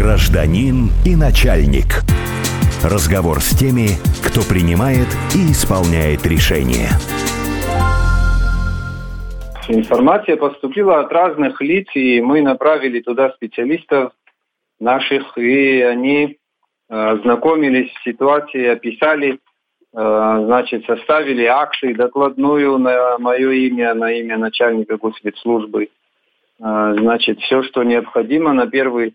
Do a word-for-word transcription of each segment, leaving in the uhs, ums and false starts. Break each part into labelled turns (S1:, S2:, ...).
S1: Гражданин и начальник. Разговор с теми, кто принимает и исполняет решения.
S2: Информация поступила от разных лиц, и мы направили туда специалистов наших, и они э, ознакомились с ситуацией, описали, э, значит, составили акты докладную на мое имя, на имя начальника госветслужбы. Э, значит, все, что необходимо на первый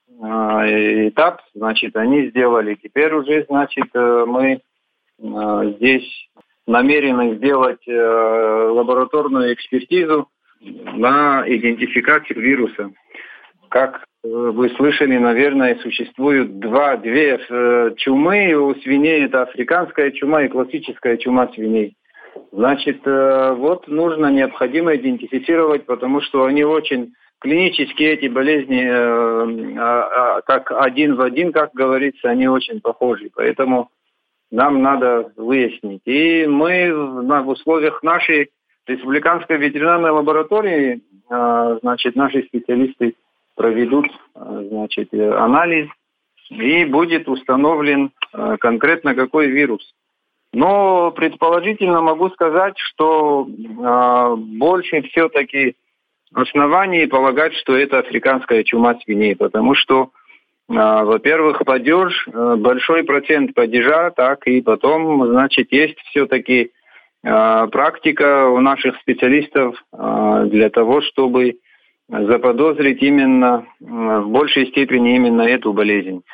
S2: э, этап, значит, они сделали. Теперь уже, значит, э, мы э, здесь намерены сделать э, лабораторную экспертизу на идентификацию вируса. Как э, вы слышали, наверное, существуют два, две э, чумы у свиней. Это африканская чума и классическая чума свиней. Значит, э, вот нужно, необходимо идентифицировать, потому что они очень клинически, эти болезни, э, э, э, как один в один, как говорится, они очень похожи. Поэтому нам надо выяснить. И мы в условиях нашей республиканской ветеринарной лаборатории, значит, наши специалисты проведут, значит, анализ, и будет установлен конкретно какой вирус. Но предположительно могу сказать, что больше все-таки оснований полагать, что это африканская чума свиней, потому что, во-первых, падеж, большой процент падежа, так и потом, значит, есть все-таки э, практика у наших специалистов э, для того, чтобы заподозрить именно, э, в большей степени именно эту болезнь.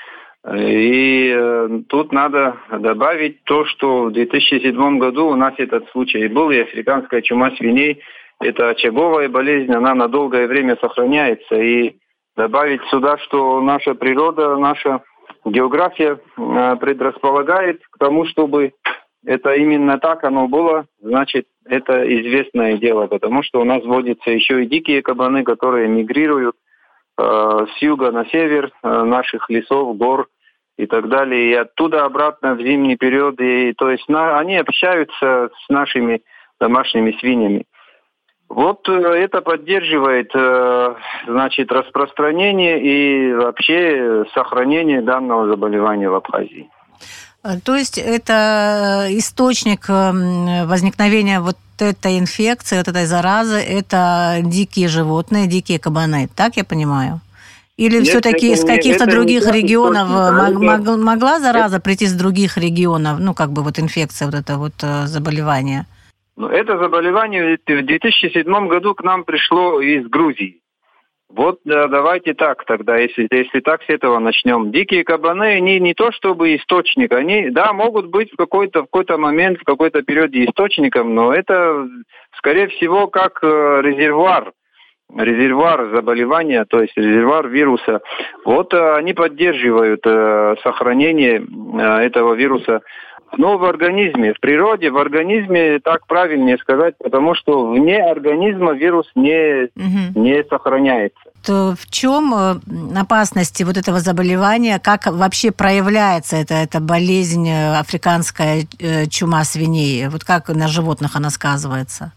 S2: И э, тут надо добавить то, что в две тысячи седьмом году у нас этот случай был, и африканская чума свиней, это очаговая болезнь, она на долгое время сохраняется, и добавить сюда, что наша природа, наша география предрасполагает к тому, чтобы это именно так оно было, значит, это известное дело, потому что у нас водятся еще и дикие кабаны, которые мигрируют э, с юга на север э, наших лесов, гор и так далее, и оттуда обратно в зимний период, и, то есть на, они общаются с нашими домашними свиньями. Вот это поддерживает, значит, распространение и вообще сохранение данного заболевания в Абхазии.
S3: То есть это источник возникновения вот этой инфекции, вот этой заразы, это дикие животные, дикие кабаны, так я понимаю? Или Нет, все-таки из каких-то других регионов мог, могла зараза это... прийти из других регионов, ну, как бы вот инфекция, вот это вот заболевание?
S2: Это заболевание в две тысячи седьмом году к нам пришло из Грузии. Вот да, давайте так тогда, если, если так с этого начнем. Дикие кабаны, они не то чтобы источник, они, да, могут быть в какой-то, в какой-то момент, в какой-то периоде источником, но это, скорее всего, как резервуар, резервуар заболевания, то есть резервуар вируса. Вот они поддерживают сохранение этого вируса. Но в организме, в природе, в организме так правильнее сказать, потому что вне организма вирус не, угу. не сохраняется.
S3: То в чем опасности вот этого заболевания, как вообще проявляется эта, эта болезнь, африканская чума свиней, вот как на животных она сказывается?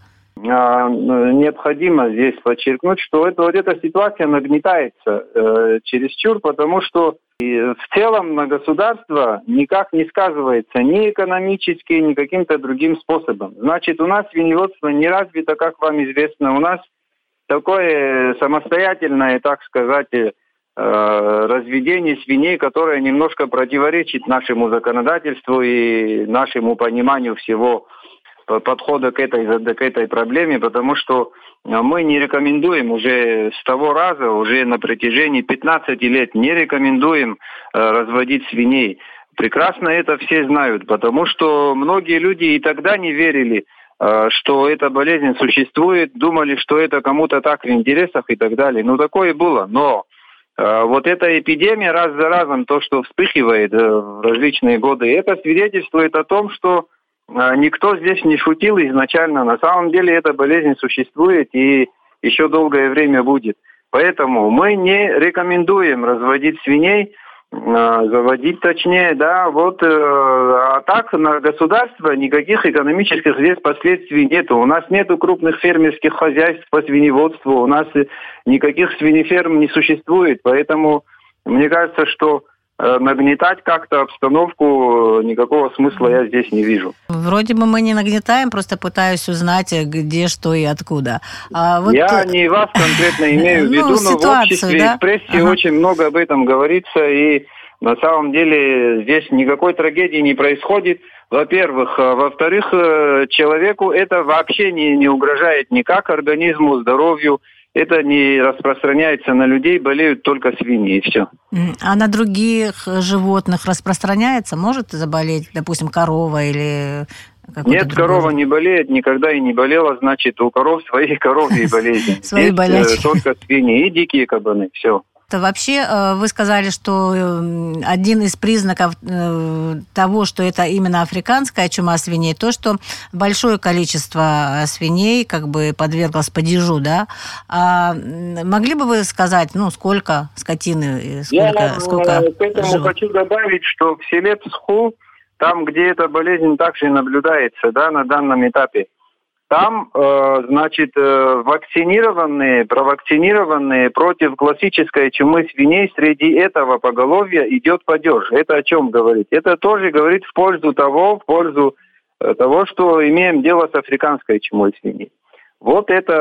S2: Необходимо здесь подчеркнуть, что это, вот эта ситуация нагнетается э, чересчур, потому что в целом на государство никак не сказывается ни экономически, ни каким-то другим способом. Значит, у нас свиневодство не развито, как вам известно. У нас такое самостоятельное, так сказать, разведение свиней, которое немножко противоречит нашему законодательству и нашему пониманию всего подхода к этой, к этой проблеме, потому что мы не рекомендуем уже с того раза, уже на протяжении пятнадцати лет не рекомендуем разводить свиней. Прекрасно это все знают, потому что многие люди и тогда не верили, что эта болезнь существует, думали, что это кому-то так в интересах и так далее. Ну, такое было, но вот эта эпидемия раз за разом, то, что вспыхивает в различные годы, это свидетельствует о том, что никто здесь не шутил изначально. На самом деле эта болезнь существует и еще долгое время будет. Поэтому мы не рекомендуем разводить свиней, заводить точнее, да, вот, а так на государство никаких экономических здесь последствий нету. У нас нету крупных фермерских хозяйств по свиневодству, у нас никаких свинеферм не существует, поэтому Мне кажется, что нагнетать как-то обстановку никакого смысла я здесь не вижу.
S3: Вроде бы мы не нагнетаем, просто пытаюсь узнать, где, что и откуда. А вот...
S2: Я не вас конкретно имею в виду, ну, но в обществе да? и в прессе ага. очень много об этом говорится, и на самом деле здесь никакой трагедии не происходит. Во-первых. Во-вторых, человеку это вообще не, не угрожает никак организму, здоровью. Это не распространяется на людей, болеют только свиньи, и все.
S3: А на других животных распространяется? Может заболеть, допустим, корова или...
S2: Нет, другой... корова не болеет, никогда и не болела, значит, у коров свои коровьи болезни.
S3: Свои болячки.
S2: Только свиньи и дикие кабаны, все.
S3: Вообще, вы сказали, что один из признаков того, что это именно африканская чума свиней, то, что большое количество свиней как бы подверглось падежу, да? А могли бы вы сказать, ну, сколько скотины, сколько,
S2: Я
S3: сколько
S2: к этому
S3: живут?
S2: Хочу добавить, что в селе Псху, там, где эта болезнь также наблюдается, да, на данном этапе, там, э, значит, э, вакцинированные, провакцинированные против классической чумы свиней среди этого поголовья идет падеж. Это о чем говорит? Это тоже говорит в пользу того, в пользу э, того, что имеем дело с африканской чумой свиней. Вот это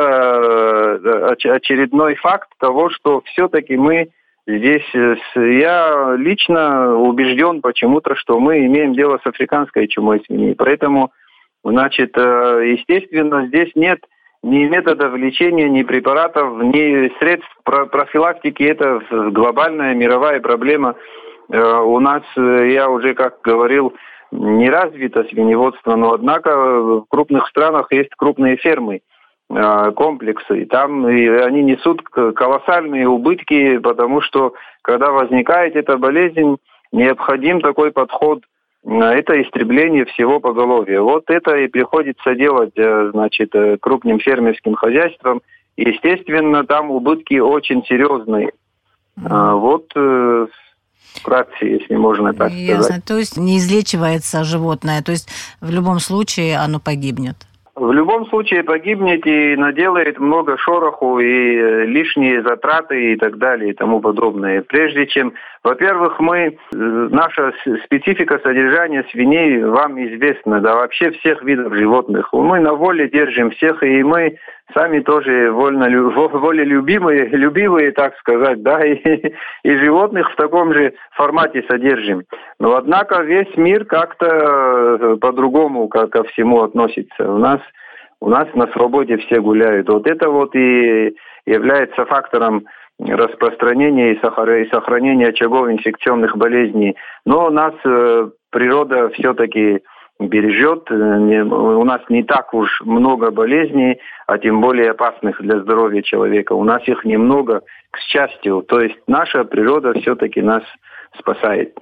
S2: э, очередной факт того, что все-таки мы здесь, э, я лично убежден почему-то, что мы имеем дело с африканской чумой свиней. Поэтому Значит, естественно, здесь нет ни методов лечения, ни препаратов, ни средств профилактики. Это глобальная мировая проблема. У нас, я уже как говорил, не развито свиневодство, но однако в крупных странах есть крупные фермы, комплексы. И там и они несут колоссальные убытки, потому что когда возникает эта болезнь, необходим такой подход. Это истребление всего поголовья. Вот это и приходится делать, значит, крупным фермерским хозяйствам. Естественно, там убытки очень серьезные. Mm-hmm. Вот вкратце, если можно так
S3: Ясно.
S2: сказать.
S3: То есть не излечивается животное, то есть в любом случае оно погибнет.
S2: В любом случае погибнет и наделает много шороху и лишние затраты и так далее и тому подобное. Прежде чем, во-первых, мы, наша специфика содержания свиней вам известна, да вообще всех видов животных. Мы на воле держим всех, и мы сами тоже вольно, волелюбимые, любимые, так сказать, да, и, и животных в таком же формате содержим. Но, однако, весь мир как-то по-другому ко всему относится. У нас, у нас на свободе все гуляют. Вот это вот и является фактором распространения и сохранения очагов инфекционных болезней. Но у нас природа все-таки бережет. У нас не так уж много болезней, а тем более опасных для здоровья человека. У нас их немного, к счастью. То есть наша природа все-таки нас спасает.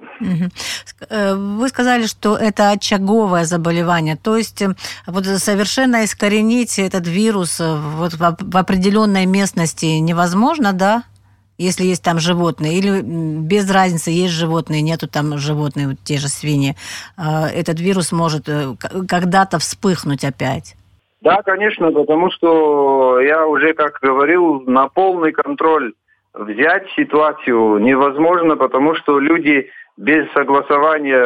S3: Вы сказали, что это очаговое заболевание, то есть вот совершенно искоренить этот вирус вот в определенной местности невозможно, да? Если есть там животные, или без разницы, есть животные, нету там животные, вот те же свиньи, этот вирус может когда-то вспыхнуть опять?
S2: Да, конечно, потому что я уже, как говорил, на полный контроль взять ситуацию невозможно, потому что люди без согласования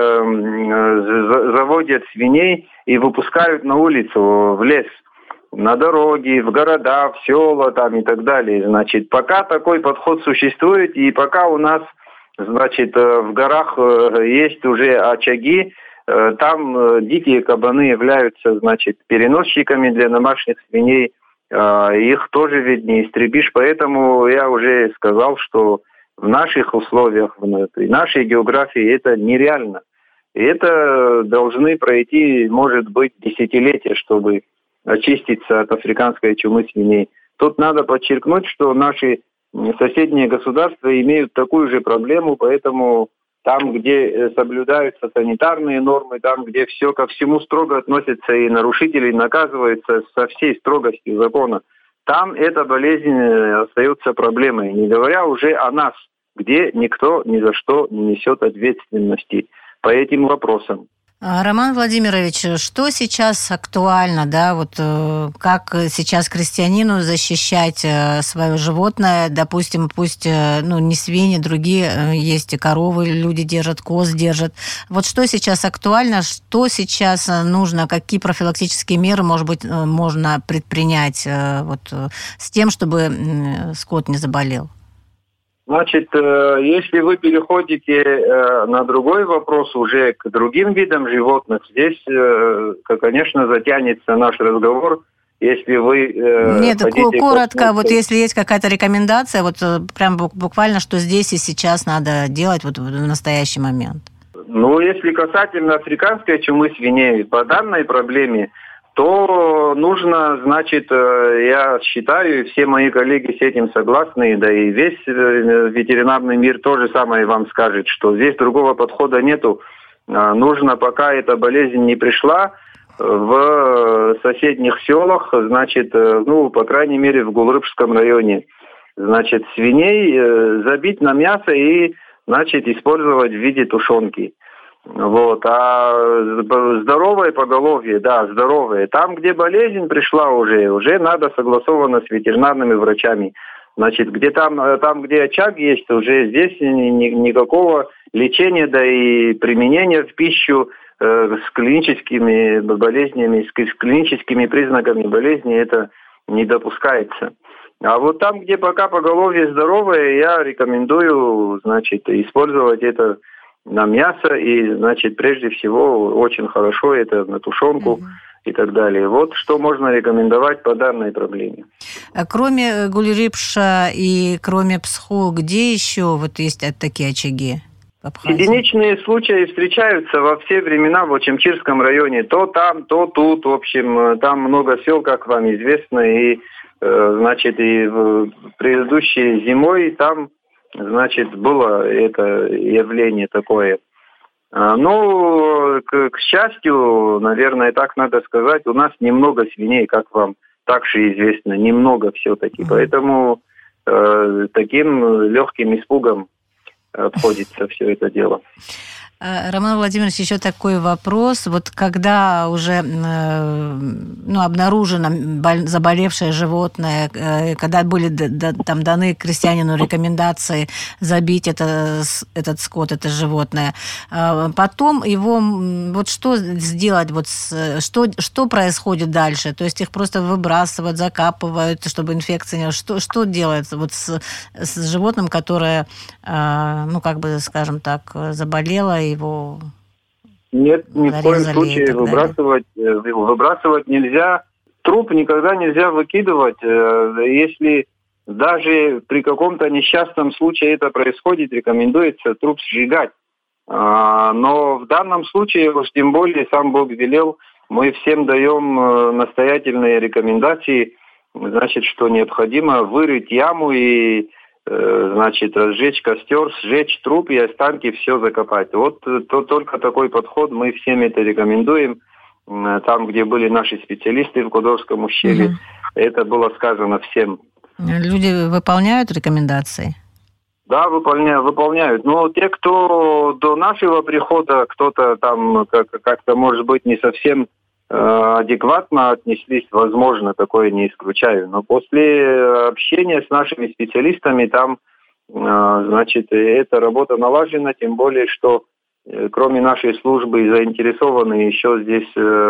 S2: заводят свиней и выпускают на улицу, в лес, на дороги, в города, в села там и так далее. Значит, пока такой подход существует, и пока у нас, значит, в горах есть уже очаги, там дикие кабаны являются, значит, переносчиками для домашних свиней. Их тоже ведь не истребишь, поэтому я уже сказал, что в наших условиях, в нашей географии это нереально. И это должны пройти, может быть, десятилетия, чтобы очиститься от африканской чумы свиней. Тут надо подчеркнуть, что наши соседние государства имеют такую же проблему, поэтому там, где соблюдаются санитарные нормы, там, где все ко всему строго относятся и нарушители наказываются со всей строгостью закона, там эта болезнь остается проблемой, не говоря уже о нас, где никто ни за что не несет ответственности по этим вопросам.
S3: Роман Владимирович, что сейчас актуально, да, вот как сейчас крестьянину защищать свое животное, допустим, пусть, ну, не свиньи, другие, есть и коровы, люди держат, коз держат. Вот что сейчас актуально, что сейчас нужно, какие профилактические меры, может быть, можно предпринять вот с тем, чтобы скот не заболел?
S2: Значит, если вы переходите на другой вопрос, уже к другим видам животных, здесь, конечно, затянется наш разговор, если вы...
S3: Нет, коротко, вот если есть какая-то рекомендация, вот прям буквально, что здесь и сейчас надо делать вот в настоящий момент.
S2: Ну, если касательно африканской чумы свиней, по данной проблеме, то нужно, значит, я считаю, и все мои коллеги с этим согласны, да и весь ветеринарный мир тоже самое вам скажет, что здесь другого подхода нету. Нужно, пока эта болезнь не пришла, в соседних селах, значит, ну, по крайней мере, в Гулрыбском районе, значит, свиней забить на мясо и, значит, использовать в виде тушенки. Вот, а здоровое поголовье, да, здоровое. Там, где болезнь пришла уже, уже надо согласованно с ветеринарными врачами. Значит, где там, там, где очаг есть, уже здесь ни, никакого лечения, да и применения в пищу э, с клиническими болезнями, с клиническими признаками болезни это не допускается. А вот там, где пока поголовье здоровое, я рекомендую, значит, использовать это на мясо и, значит, прежде всего, очень хорошо это на тушенку mm-hmm. и так далее. Вот что можно рекомендовать по данной проблеме.
S3: А кроме Гулрыбша и кроме Псхо, где еще вот есть такие очаги?
S2: Единичные случаи встречаются во все времена в Очимчирском районе. То там, то тут. В общем, там много сел, как вам известно. И, значит, и в предыдущей зимой там, значит, было это явление такое. Ну, к, к счастью, наверное, так надо сказать, у нас немного свиней, как вам также известно, немного все-таки. Mm-hmm. Поэтому э, таким легким испугом обходится все это дело.
S3: Роман Владимирович, еще такой вопрос. Вот когда уже ну, обнаружено заболевшее животное, когда были там даны крестьянину рекомендации забить это, этот скот, это животное, потом его, вот что сделать, вот что, что происходит дальше? То есть их просто выбрасывают, закапывают, чтобы инфекция не... Что, что делается вот с, с животным, которое, ну, как бы, скажем так, заболело, его
S2: Нет, ни в коем случае выбрасывать, выбрасывать нельзя. Труп никогда нельзя выкидывать. Если даже при каком-то несчастном случае это происходит, рекомендуется труп сжигать. Но в данном случае, уж тем более, сам Бог велел, мы всем даем настоятельные рекомендации, значит, что необходимо вырыть яму и значит, разжечь костер, сжечь труп и останки все закопать. Вот то, только такой подход, мы всем это рекомендуем. Там, где были наши специалисты в Кудовском ущелье, угу. это было сказано всем.
S3: Люди выполняют рекомендации?
S2: Да, выполняют, выполняют. Но те, кто до нашего прихода, кто-то там как- как-то, может быть, не совсем адекватно отнеслись, возможно, такое не исключаю. Но после общения с нашими специалистами там, значит, эта работа налажена, тем более, что кроме нашей службы заинтересованы еще здесь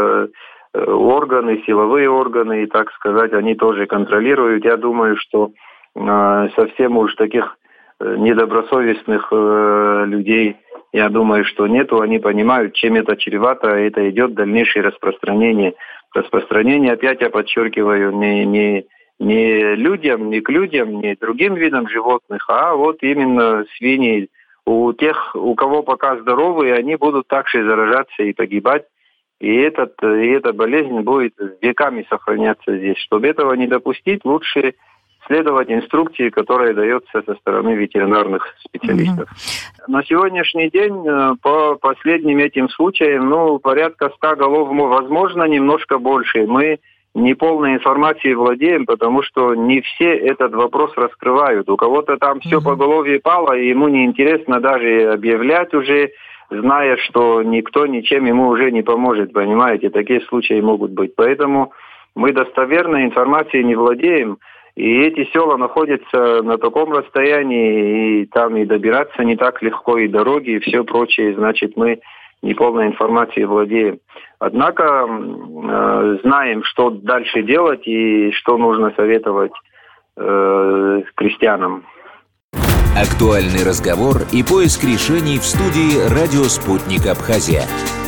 S2: органы, силовые органы, и, так сказать, они тоже контролируют. Я думаю, что совсем уж таких недобросовестных людей, я думаю, что нету, они понимают, чем это чревато, это идет дальнейшее распространение. Распространение, опять я подчеркиваю, не, не, не людям, не к людям, не другим видам животных, а вот именно свиньи. У тех, у кого пока здоровые, они будут также заражаться и погибать. И, этот, и эта болезнь будет веками сохраняться здесь. Чтобы этого не допустить, лучше следовать инструкции, которая дается со стороны ветеринарных специалистов. Mm-hmm. На сегодняшний день, по последним этим случаям, ну, порядка ста голов, возможно, немножко больше. Мы не полной информацией владеем, потому что не все этот вопрос раскрывают. У кого-то там все mm-hmm. поголовье пало, и ему неинтересно даже объявлять уже зная, что никто ничем ему уже не поможет, понимаете, такие случаи могут быть. Поэтому мы достоверной информацией не владеем, и эти села находятся на таком расстоянии, и там и добираться не так легко, и дороги, и все прочее, значит, мы неполной информацией владеем. Однако э, знаем, что дальше делать и что нужно советовать э, крестьянам.
S4: Актуальный разговор и поиск решений в студии «Радио Спутник Абхазия».